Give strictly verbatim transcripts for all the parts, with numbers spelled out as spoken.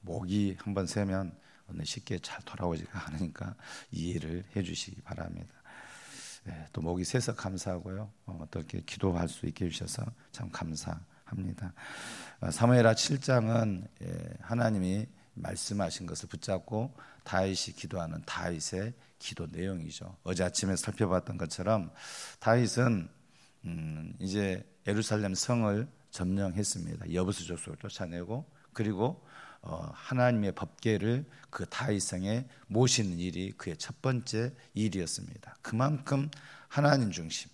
목이 한번 세면 쉽게 잘 돌아오지가 않으니까 이해를 해주시기 바랍니다. 네, 또 목이 세서 감사하고요. 어, 또 이렇게 기도할 수 있게 해주셔서 참 감사합니다. 어, 사무엘하 칠 장은 예, 하나님이 말씀하신 것을 붙잡고 다윗이 기도하는 다윗의 기도 내용이죠. 어제 아침에 살펴봤던 것처럼 다윗은 음, 이제 예루살렘 성을 점령했습니다. 여부수 족속을 쫓아내고 그리고 어, 하나님의 법궤를 그 다윗성에 모시는 일이 그의 첫 번째 일이었습니다. 그만큼 하나님 중심,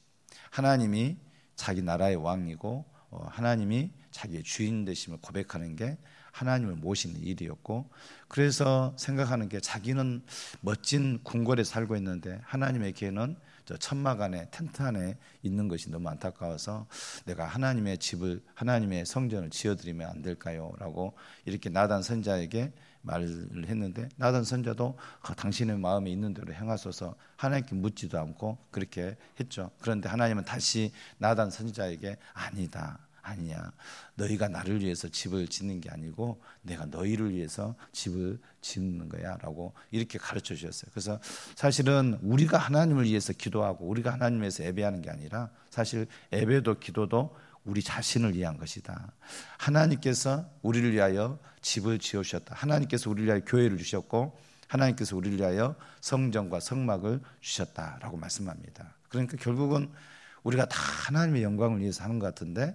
하나님이 자기 나라의 왕이고 어, 하나님이 자기의 주인 되심을 고백하는 게 하나님을 모시는 일이었고, 그래서 생각하는 게 자기는 멋진 궁궐에 살고 있는데 하나님에게는 저 천막 안에 텐트 안에 있는 것이 너무 안타까워서 내가 하나님의 집을 하나님의 성전을 지어드리면 안 될까요? 라고 이렇게 나단 선지자에게 말을 했는데 나단 선지자도 당신의 마음에 있는 대로 행하소서 하나님께 묻지도 않고 그렇게 했죠. 그런데 하나님은 다시 나단 선지자에게 아니다, 아니야, 너희가 나를 위해서 집을 짓는 게 아니고 내가 너희를 위해서 집을 짓는 거야 라고 이렇게 가르쳐 주셨어요. 그래서 사실은 우리가 하나님을 위해서 기도하고 우리가 하나님을 위해서 예배하는 게 아니라 사실 예배도 기도도 우리 자신을 위한 것이다. 하나님께서 우리를 위하여 집을 지으셨다. 하나님께서 우리를 위하여 교회를 주셨고 하나님께서 우리를 위하여 성전과 성막을 주셨다라고 말씀합니다. 그러니까 결국은 우리가 다 하나님의 영광을 위해서 하는 것 같은데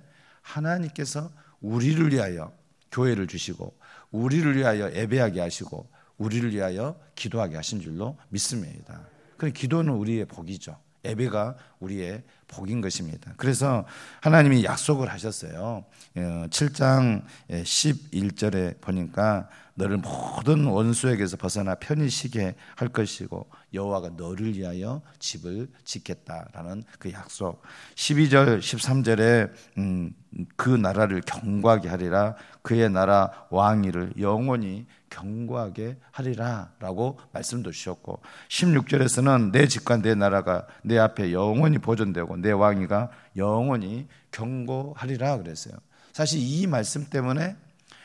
하나님께서 우리를 위하여 교회를 주시고 우리를 위하여 예배하게 하시고 우리를 위하여 기도하게 하신 줄로 믿습니다. 그럼 기도는 우리의 복이죠. 예배가 우리의 복인 것입니다. 그래서 하나님이 약속을 하셨어요. 칠 장 십일 절에 보니까 너를 모든 원수에게서 벗어나 편히 쉬게 할 것이고 여호와가 너를 위하여 집을 짓겠다라는 그 약속. 십이 절 십삼 절에 음, 그 나라를 견고하게 하리라, 그의 나라 왕위를 영원히 견고하게 하리라 라고 말씀도 주셨고, 십육 절에서는 내 집과 내 나라가 내 앞에 영원히 보존되고 내 왕위가 영원히 견고하리라 그랬어요. 사실 이 말씀 때문에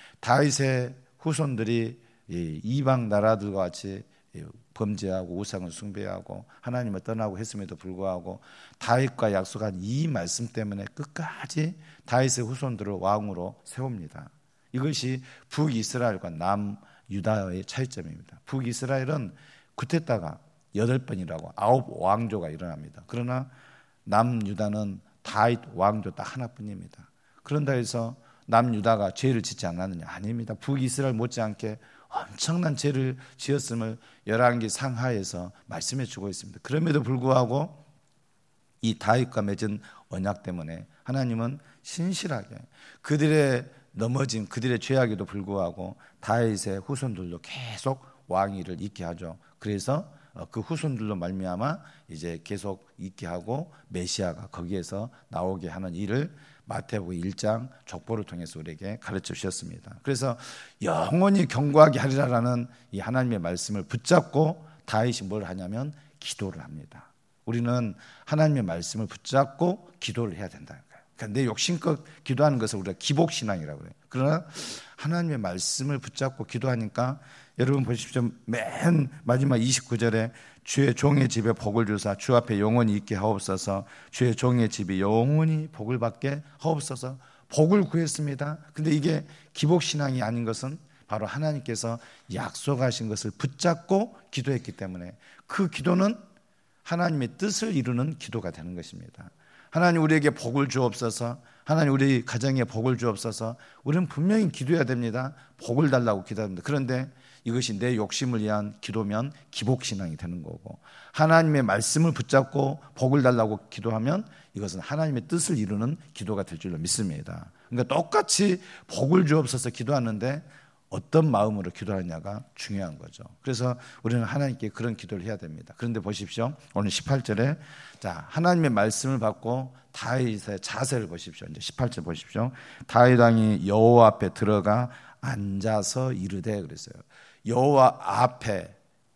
다윗의 후손들이 이방 나라들과 같이 범죄하고 우상을 숭배하고 하나님을 떠나고 했음에도 불구하고 다윗과 약속한 이 말씀 때문에 끝까지 다윗의 후손들을 왕으로 세웁니다. 이것이 북이스라엘과 남유다의 차이점입니다. 북이스라엘은 구태타가 여덟 번이라고 아홉 왕조가 일어납니다. 그러나 남유다는 다윗 왕조 딱 하나뿐입니다. 그런다 해서 남유다가 죄를 짓지 않았느냐? 아닙니다. 북이스라엘 못지않게 엄청난 죄를 지었음을 열왕기 상하에서 말씀해 주고 있습니다. 그럼에도 불구하고 이 다윗과 맺은 언약 때문에 하나님은 신실하게 그들의 넘어진 그들의 죄악에도 불구하고 다윗의 후손들도 계속 왕위를 잇게 하죠. 그래서 그 후손들로 말미암아 이제 계속 있게 하고 메시아가 거기에서 나오게 하는 일을 마태복음 일 장 족보를 통해서 우리에게 가르쳐 주셨습니다. 그래서 영원히 견고하게 하리라라는 이 하나님의 말씀을 붙잡고 다윗이 뭘 하냐면 기도를 합니다. 우리는 하나님의 말씀을 붙잡고 기도를 해야 된다는 거예요. 그러니까 내 욕심껏 기도하는 것을 우리가 기복신앙이라고 해요. 그러나 하나님의 말씀을 붙잡고 기도하니까 여러분 보십시오. 맨 마지막 이십구 절에 주의 종의 집에 복을 주사 주 앞에 영원히 있게 하옵소서, 주의 종의 집이 영원히 복을 받게 하옵소서. 복을 구했습니다. 근데 이게 기복신앙이 아닌 것은 바로 하나님께서 약속하신 것을 붙잡고 기도했기 때문에 그 기도는 하나님의 뜻을 이루는 기도가 되는 것입니다. 하나님 우리에게 복을 주옵소서, 하나님 우리 가정에 복을 주옵소서. 우리는 분명히 기도해야 됩니다. 복을 달라고 기도합니다. 그런데 이것이 내 욕심을 위한 기도면 기복신앙이 되는 거고, 하나님의 말씀을 붙잡고 복을 달라고 기도하면 이것은 하나님의 뜻을 이루는 기도가 될 줄로 믿습니다. 그러니까 똑같이 복을 주옵소서 기도하는데 어떤 마음으로 기도하느냐가 중요한 거죠. 그래서 우리는 하나님께 그런 기도를 해야 됩니다. 그런데 보십시오. 오늘 십팔 절에 자, 하나님의 말씀을 받고 다윗의 자세를 보십시오. 이제 십팔 절 보십시오. 다윗 왕이 여호와 앞에 들어가 앉아서 이르되 그랬어요. 여호와 앞에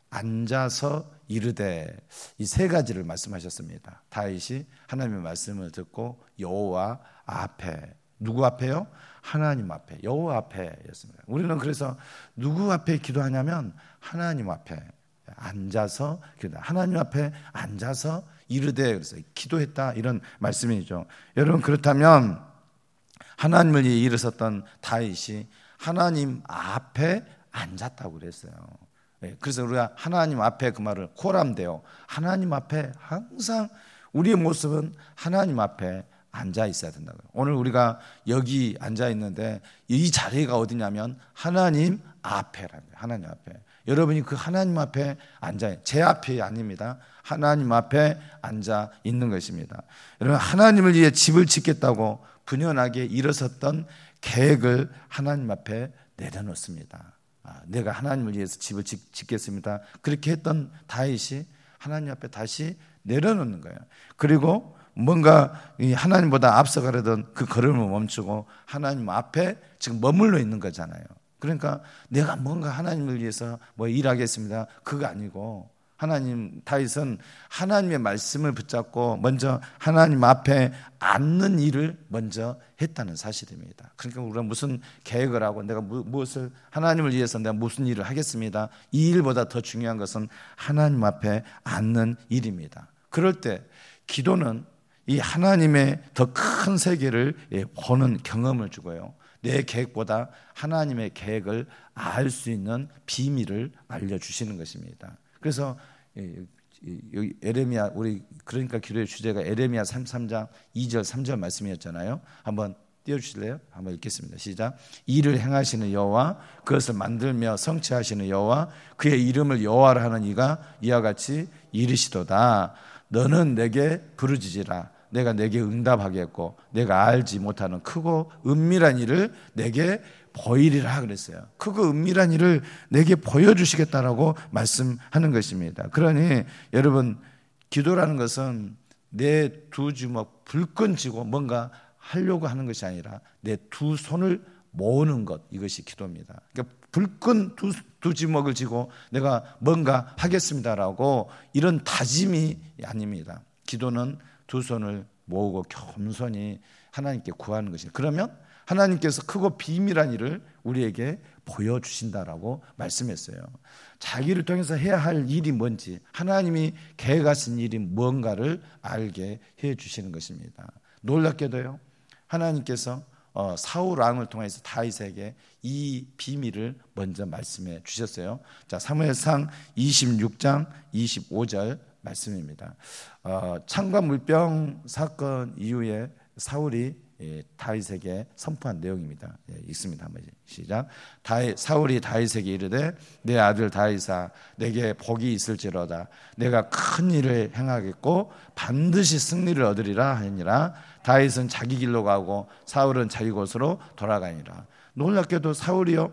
앉아서 이르되, 이 세 가지를 말씀하셨습니다. 다윗이 하나님의 말씀을 듣고 여호와 앞에, 누구 앞에요? 하나님 앞에, 여호와 앞에였습니다. 우리는 그래서 누구 앞에 기도하냐면 하나님 앞에 앉아서 기도. 하나님 앞에 앉아서 이르되 그래서 기도했다 이런 말씀이죠. 여러분 그렇다면 하나님을 위해 일어섰던 다윗이 하나님 앞에 앉았다고 그랬어요. 그래서 우리가 하나님 앞에 그 말을 코람되어 하나님 앞에 항상 우리의 모습은 하나님 앞에 앉아 있어야 된다고요. 오늘 우리가 여기 앉아 있는데 이 자리가 어디냐면 하나님 앞에라는 거예요. 하나님 앞에. 여러분이 그 하나님 앞에 앉아, 제 앞이 아닙니다. 하나님 앞에 앉아 있는 것입니다. 여러분 하나님을 위해 집을 짓겠다고 분연하게 일어섰던 계획을 하나님 앞에 내려놓습니다. 아, 내가 하나님을 위해서 집을 짓, 짓겠습니다. 그렇게 했던 다윗이 하나님 앞에 다시 내려놓는 거예요. 그리고 뭔가 하나님보다 앞서가려던 그 걸음을 멈추고 하나님 앞에 지금 머물러 있는 거잖아요. 그러니까 내가 뭔가 하나님을 위해서 뭐 일하겠습니다. 그거 아니고 하나님, 다윗은 하나님의 말씀을 붙잡고 먼저 하나님 앞에 앉는 일을 먼저 했다는 사실입니다. 그러니까 우리가 무슨 계획을 하고 내가 무엇을 하나님을 위해서 내가 무슨 일을 하겠습니다. 이 일보다 더 중요한 것은 하나님 앞에 앉는 일입니다. 그럴 때 기도는 이 하나님의 더 큰 세계를 보는 경험을 주고요. 내 계획보다 하나님의 계획을 알 수 있는 비밀을 알려주시는 것입니다. 그래서 여기 에레미야 우리 그러니까 기도의 주제가 에레미야 삼십삼 장 이 절 삼 절 말씀이었잖아요. 한번 띄워주실래요? 한번 읽겠습니다. 시작. 이를 행하시는 여호와 그것을 만들며 성취하시는 여호와 그의 이름을 여호와라 하는 이가 이와 같이 이르시도다. 너는 내게 부르짖으라. 내가 내게 응답하겠고 내가 알지 못하는 크고 은밀한 일을 내게 보이리라 그랬어요. 크고 은밀한 일을 내게 보여주시겠다라고 말씀하는 것입니다. 그러니 여러분 기도라는 것은 내 두 주먹 불끈 쥐고 뭔가 하려고 하는 것이 아니라 내 두 손을 모으는 것, 이것이 기도입니다. 그러니까 불끈 두, 두 주먹을 쥐고 내가 뭔가 하겠습니다라고 이런 다짐이 아닙니다. 기도는 두 손을 모으고 겸손히 하나님께 구하는 것입니다. 그러면 하나님께서 크고 비밀한 일을 우리에게 보여주신다라고 말씀했어요. 자기를 통해서 해야 할 일이 뭔지, 하나님이 계획하신 일이 뭔가를 알게 해주시는 것입니다. 놀랍게도요, 하나님께서 어, 사울 왕을 통해서 다윗에게 이 비밀을 먼저 말씀해 주셨어요. 자, 사무엘상 이십육 장 이십오 절 말씀입니다. 어, 창과 물병 사건 이후에 사울이 예, 다윗에게 선포한 내용입니다. 예, 읽습니다. 한번 시작. 다윗, 사울이 다윗에게 이르되 내 아들 다윗아 내게 복이 있을지로다. 내가 큰 일을 행하겠고 반드시 승리를 얻으리라 하니라. 다윗은 자기 길로 가고 사울은 자기 곳으로 돌아가니라. 놀랍게도 사울이요,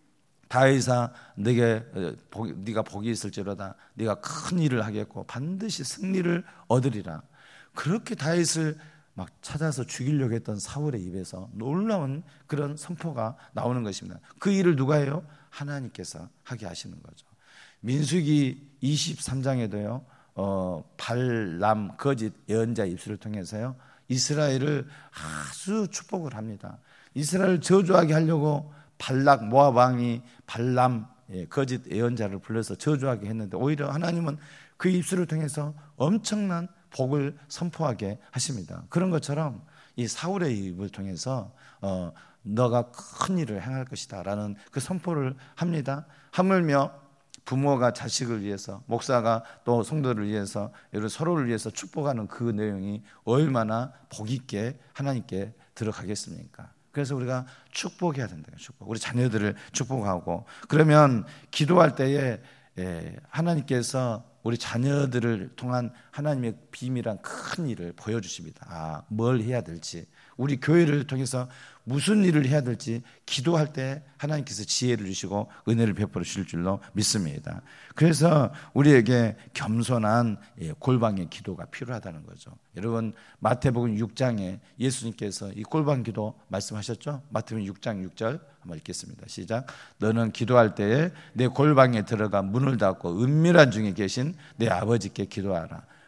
다윗아 내게 복, 네가 복이 있을지로다. 네가 큰 일을 하겠고 반드시 승리를 얻으리라. 그렇게 다윗을 막 찾아서 죽이려고 했던 사울의 입에서 놀라운 그런 선포가 나오는 것입니다. 그 일을 누가 해요? 하나님께서 하게 하시는 거죠. 민수기 이십삼 장에도요 어, 발람 거짓 예언자 입술을 통해서요 이스라엘을 아주 축복을 합니다. 이스라엘을 저주하게 하려고 발락 모압 왕이 발람 예, 거짓 예언자를 불러서 저주하게 했는데 오히려 하나님은 그 입술을 통해서 엄청난 복을 선포하게 하십니다. 그런 것처럼 이 사울의 입을 통해서 어, 너가 큰 일을 행할 것이다 라는 그 선포를 합니다. 하물며 부모가 자식을 위해서, 목사가 또 성도를 위해서, 여러 서로를 위해서 축복하는 그 내용이 얼마나 복 있게 하나님께 들어가겠습니까? 그래서 우리가 축복해야 된다. 축복. 우리 자녀들을 축복하고, 그러면 기도할 때에 예, 하나님께서 우리 자녀들을 통한 하나님의 비밀한 큰 일을 보여주십니다. 아, 뭘 해야 될지, 우리 교회를 통해서 무슨 일을 해야 될지 기도할 때 하나님께서 지혜를 주시고 은혜를 베풀어 주실 줄로 믿습니다. 그래서 우리에게 겸손한 골방의 기도가 필요하다는 거죠. 여러분 마태복음 육 장에 예수님께서 이 골방 기도 말씀하셨죠? 마태복음 육 장 육 절 한번 읽겠습니다. 시작. 너는 기도할 때에 내 골방에 들어가 문을 닫고 은밀한 중에 계신 내 아버지께 기도하라.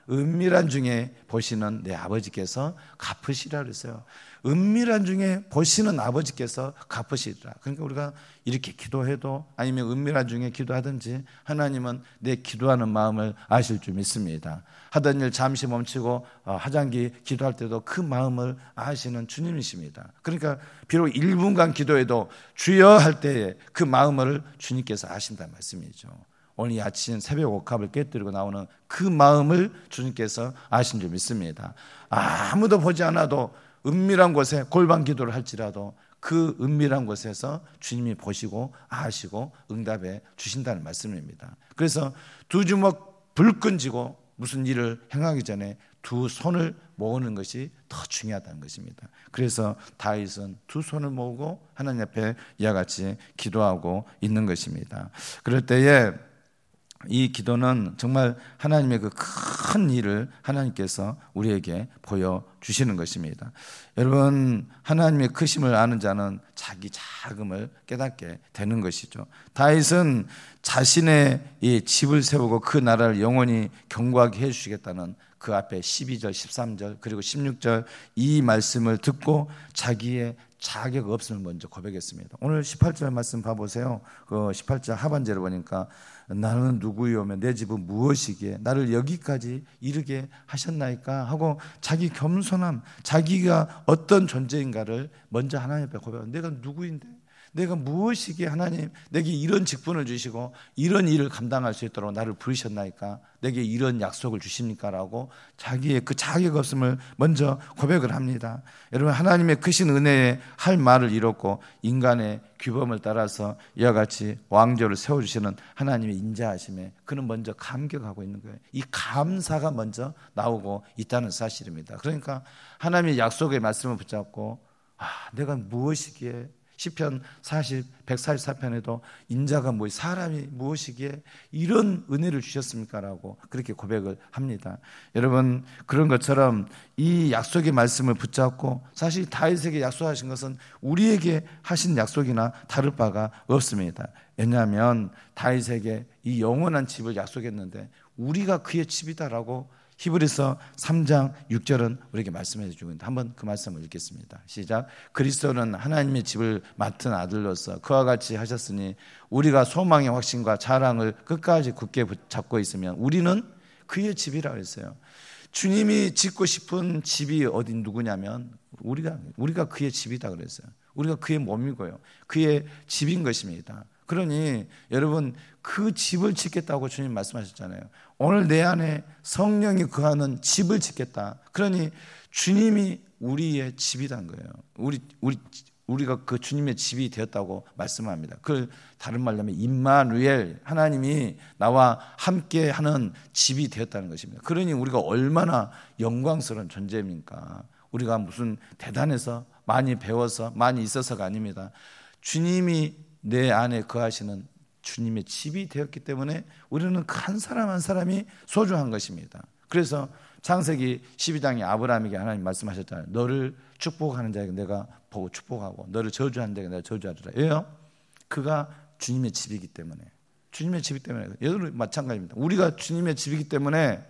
은밀한 중에 보시는 내 아버지께서 갚으시라 그랬어요. 은밀한 중에 보시는 아버지께서 갚으시리라. 그러니까 우리가 이렇게 기도해도 아니면 은밀한 중에 기도하든지 하나님은 내 기도하는 마음을 아실 줄 믿습니다. 하던 일 잠시 멈추고 화장기 기도할 때도 그 마음을 아시는 주님이십니다. 그러니까 비록 일 분간 기도해도 주여 할 때에 그 마음을 주님께서 아신다는 말씀이죠. 오늘 이 아침 새벽 옥합을 깨뜨리고 나오는 그 마음을 주님께서 아신 줄 믿습니다. 아무도 보지 않아도 은밀한 곳에 골방 기도를 할지라도 그 은밀한 곳에서 주님이 보시고 아시고 응답해 주신다는 말씀입니다. 그래서 두 주먹 불끈 쥐고 무슨 일을 행하기 전에 두 손을 모으는 것이 더 중요하다는 것입니다. 그래서 다윗은 두 손을 모으고 하나님 앞에 이와 같이 기도하고 있는 것입니다. 그럴 때에 이 기도는 정말 하나님의 그 큰 일을 하나님께서 우리에게 보여주시는 것입니다. 여러분, 하나님의 크심을 아는 자는 자기 작음을 깨닫게 되는 것이죠. 다윗은 자신의 이 집을 세우고 그 나라를 영원히 견고하게 해주시겠다는 그 앞에 십이 절, 십삼 절 그리고 십육 절 이 말씀을 듣고 자기의 자격 없음을 먼저 고백했습니다. 오늘 십팔 절 말씀 봐보세요. 그 십팔 절 하반절을 보니까 나는 누구이오며 내 집은 무엇이기에 나를 여기까지 이르게 하셨나이까 하고 자기 겸손함, 자기가 어떤 존재인가를 먼저 하나님 앞에 고백하고 내가 누구인데, 내가 무엇이기에 하나님 내게 이런 직분을 주시고 이런 일을 감당할 수 있도록 나를 부르셨나이까, 내게 이런 약속을 주십니까? 라고 자기의 그 자격 없음을 먼저 고백을 합니다. 여러분, 하나님의 크신 은혜에 할 말을 잃었고 인간의 규범을 따라서 이와 같이 왕조를 세워주시는 하나님의 인자하심에 그는 먼저 감격하고 있는 거예요. 이 감사가 먼저 나오고 있다는 사실입니다. 그러니까 하나님의 약속의 말씀을 붙잡고 아, 내가 무엇이기에, 시편 사십, 백사십사 편에도 인자가 뭐 사람이 무엇이기에 이런 은혜를 주셨습니까? 라고 그렇게 고백을 합니다. 여러분, 그런 것처럼 이 약속의 말씀을 붙잡고 사실 다윗에게 약속하신 것은 우리에게 하신 약속이나 다를 바가 없습니다. 왜냐하면 다윗에게 이 영원한 집을 약속했는데 우리가 그의 집이다라고 히브리서 삼 장 육 절은 우리에게 말씀해 주고 있는데 한번 그 말씀을 읽겠습니다. 시작. 그리스도는 하나님의 집을 맡은 아들로서 그와 같이 하셨으니 우리가 소망의 확신과 자랑을 끝까지 굳게 잡고 있으면 우리는 그의 집이라 했어요. 주님이 짓고 싶은 집이 어디 누구냐면 우리가 우리가 그의 집이다 그랬어요. 우리가 그의 몸이고요, 그의 집인 것입니다. 그러니 여러분, 그 집을 짓겠다고 주님 말씀하셨잖아요. 오늘 내 안에 성령이 거하는 집을 짓겠다. 그러니 주님이 우리의 집이란 거예요. 우리 우리 우리가 그 주님의 집이 되었다고 말씀합니다. 그 다른 말로 하면 임마누엘, 하나님이 나와 함께하는 집이 되었다는 것입니다. 그러니 우리가 얼마나 영광스러운 존재입니까? 우리가 무슨 대단해서 많이 배워서 많이 있어서가 아닙니다. 주님이 내 안에 거하시는 주님의 집이 되었기 때문에 우리는 그 한 사람 한 사람이 소중한 것입니다. 그래서 창세기 십이 장에 아브라함에게 하나님 말씀하셨잖아요. 너를 축복하는 자에게 내가 보고 축복하고 너를 저주하는 자에게 내가 저주하리라. 왜요? 그가 주님의 집이기 때문에. 주님의 집이기 때문에. 여러분 마찬가지입니다. 우리가 주님의 집이기 때문에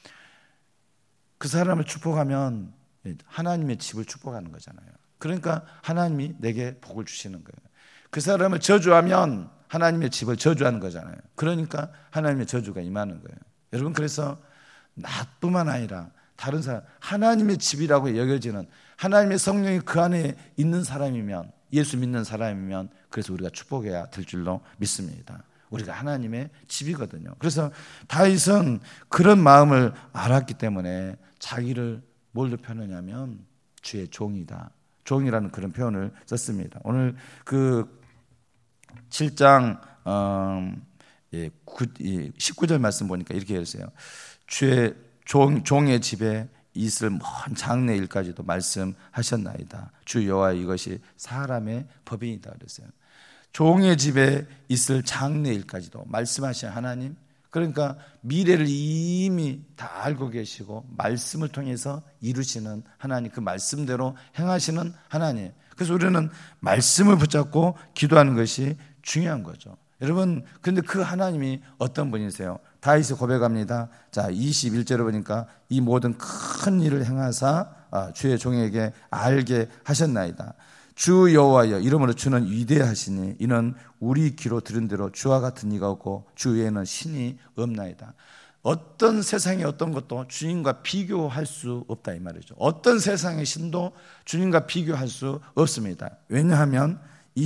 그 사람을 축복하면 하나님의 집을 축복하는 거잖아요. 그러니까 하나님이 내게 복을 주시는 거예요. 그 사람을 저주하면 하나님의 집을 저주하는 거잖아요. 그러니까 하나님의 저주가 임하는 거예요. 여러분, 그래서 나뿐만 아니라 다른 사람, 하나님의 집이라고 여겨지는 하나님의 성령이 그 안에 있는 사람이면, 예수 믿는 사람이면 그래서 우리가 축복해야 될 줄로 믿습니다. 우리가 하나님의 집이거든요. 그래서 다윗은 그런 마음을 알았기 때문에 자기를 뭘로 표현하냐면 주의 종이다, 종이라는 그런 표현을 썼습니다. 오늘 그 칠 장 어, 예, 십구 절 말씀 보니까 이렇게 했어요. 주의 종, 종의 집에 있을 먼 장래 일까지도 말씀하셨나이다. 주 여호와 이것이 사람의 법이다 그랬어요. 종의 집에 있을 장래 일까지도 말씀하신 하나님, 그러니까 미래를 이미 다 알고 계시고 말씀을 통해서 이루시는 하나님, 그 말씀대로 행하시는 하나님. 그래서 우리는 말씀을 붙잡고 기도하는 것이 중요한 거죠. 여러분, 근데 그 하나님이 어떤 분이세요? 다윗이 고백합니다. 자, 이십일 절에 보니까 이 모든 큰 일을 행하사 주의 종에게 알게 하셨나이다. 주 여호와여, 이러므로 주는 위대하시니 이는 우리 귀로 들은 대로 주와 같은 이가 없고 주 외에는 신이 없나이다. 어떤 세상의 어떤 것도 주님과 비교할 수 없다 이 말이죠. 어떤 세상의 신도 주님과 비교할 수 없습니다. 왜냐하면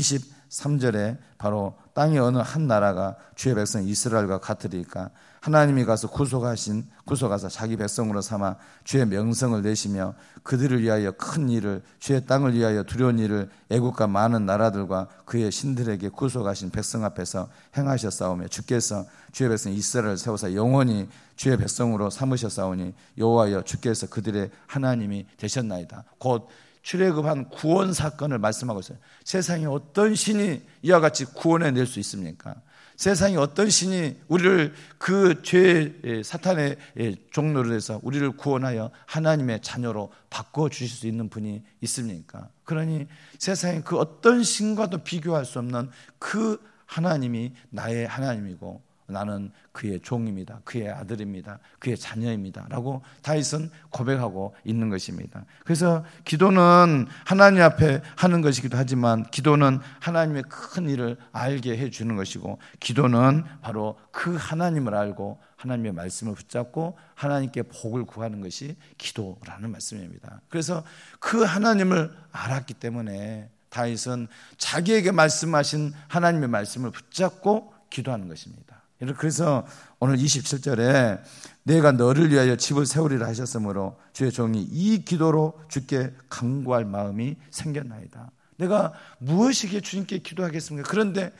이십삼 절에 바로 땅의 어느 한 나라가 주의 백성 이스라엘과 같으리까 하나님이 가서 구속하신 구속하사 자기 백성으로 삼아 주의 명성을 내시며 그들을 위하여 큰 일을 주의 땅을 위하여 두려운 일을 애국과 많은 나라들과 그의 신들에게 구속하신 백성 앞에서 행하셨사오며 주께서 주의 백성 이스라엘을 세우사 영원히 주의 백성으로 삼으셨사오니 여호와여 주께서 그들의 하나님이 되셨나이다. 곧 출애굽한 구원 사건을 말씀하고 있어요. 세상에 어떤 신이 이와 같이 구원해낼 수 있습니까? 세상에 어떤 신이 우리를 그 죄 사탄의 종로로 해서 우리를 구원하여 하나님의 자녀로 바꿔주실 수 있는 분이 있습니까? 그러니 세상에 그 어떤 신과도 비교할 수 없는 그 하나님이 나의 하나님이고 나는 그의 종입니다. 그의 아들입니다. 그의 자녀입니다. 라고 다윗은 고백하고 있는 것입니다. 그래서 기도는 하나님 앞에 하는 것이기도 하지만 기도는 하나님의 큰 일을 알게 해주는 것이고 기도는 바로 그 하나님을 알고 하나님의 말씀을 붙잡고 하나님께 복을 구하는 것이 기도라는 말씀입니다. 그래서 그 하나님을 알았기 때문에 다윗은 자기에게 말씀하신 하나님의 말씀을 붙잡고 기도하는 것입니다. 그래서 오늘 이십칠 절에 내가 너를 위하여 집을 세우리라 하셨으므로 주의 종이 이 기도로 주께 간구할 마음이 생겼나이다. 내가 무엇이기에 주님께 기도하겠습니까? 그런데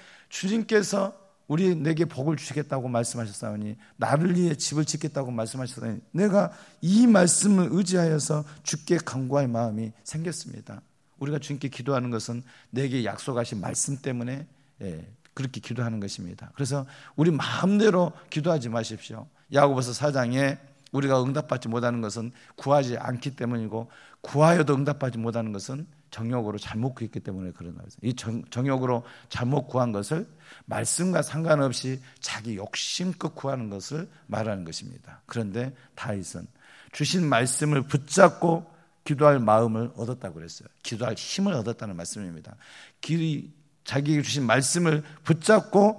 주님께서 우리 내게 복을 주시겠다고 말씀하셨사오니 나를 위해 집을 짓겠다고 말씀하셨사오니 내가 이 말씀을 의지하여서 주께 간구할 마음이 생겼습니다. 우리가 주님께 기도하는 것은 내게 약속하신 말씀 때문에 예, 그렇게 기도하는 것입니다. 그래서 우리 마음대로 기도하지 마십시오. 야고보서 사 장에 우리가 응답받지 못하는 것은 구하지 않기 때문이고 구하여도 응답받지 못하는 것은 정욕으로 잘못 구했기 때문에 그런 거예요. 이 정, 정욕으로 잘못 구한 것을 말씀과 상관없이 자기 욕심껏 구하는 것을 말하는 것입니다. 그런데 다윗은 주신 말씀을 붙잡고 기도할 마음을 얻었다고 그랬어요. 기도할 힘을 얻었다는 말씀입니다. 기, 자기에게 주신 말씀을 붙잡고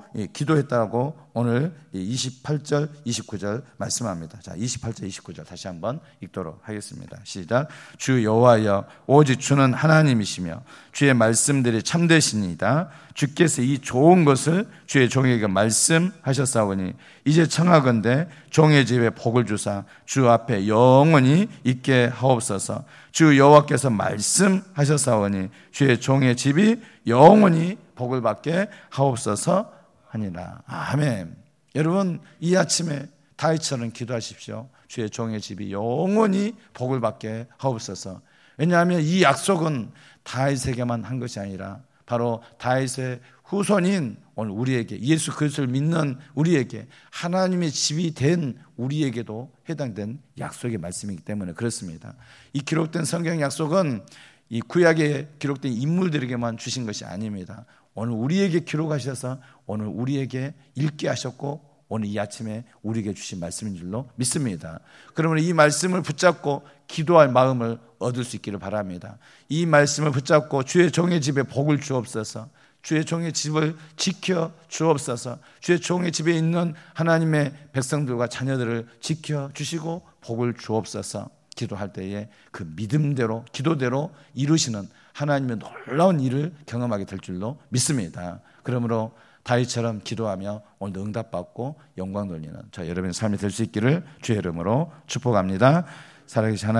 기도했다고 오늘 이십팔 절, 이십구 절 말씀합니다. 자, 이십팔 절, 이십구 절 다시 한번 읽도록 하겠습니다. 시작. 주 여호와여, 오직 주는 하나님이시며 주의 말씀들이 참되시니이다. 주께서 이 좋은 것을 주의 종에게 말씀하셨사오니 이제 청하건대 종의 집에 복을 주사 주 앞에 영원히 있게 하옵소서. 주 여호와께서 말씀하셨사오니 주의 종의 집이 영원히 복을 받게 하옵소서 하니라. 아멘. 여러분, 이 아침에 다윗처럼 기도하십시오. 주의 종의 집이 영원히 복을 받게 하옵소서. 왜냐하면 이 약속은 다윗에게만 한 것이 아니라 바로 다윗의 후손인 오늘 우리에게, 예수 그리스도를 믿는 우리에게, 하나님의 집이 된 우리에게도 해당된 약속의 말씀이기 때문에 그렇습니다. 이 기록된 성경 약속은 이 구약에 기록된 인물들에게만 주신 것이 아닙니다. 오늘 우리에게 기록하셔서 오늘 우리에게 읽게 하셨고 오늘 이 아침에 우리에게 주신 말씀인 줄로 믿습니다. 그러면 이 말씀을 붙잡고 기도할 마음을 얻을 수 있기를 바랍니다. 이 말씀을 붙잡고 주의 종의 집에 복을 주옵소서. 주의 종의 집을 지켜 주옵소서. 주의 종의 집에 있는 하나님의 백성들과 자녀들을 지켜 주시고 복을 주옵소서. 기도할 때에 그 믿음대로 기도대로 이루시는 하나님의 놀라운 일을 경험하게 될 줄로 믿습니다. 그러므로 다윗처럼 기도하며 오늘도 응답받고 영광 돌리는 저 여러분의 삶이 될 수 있기를 주의 이름으로 축복합니다. 살아계신 하나님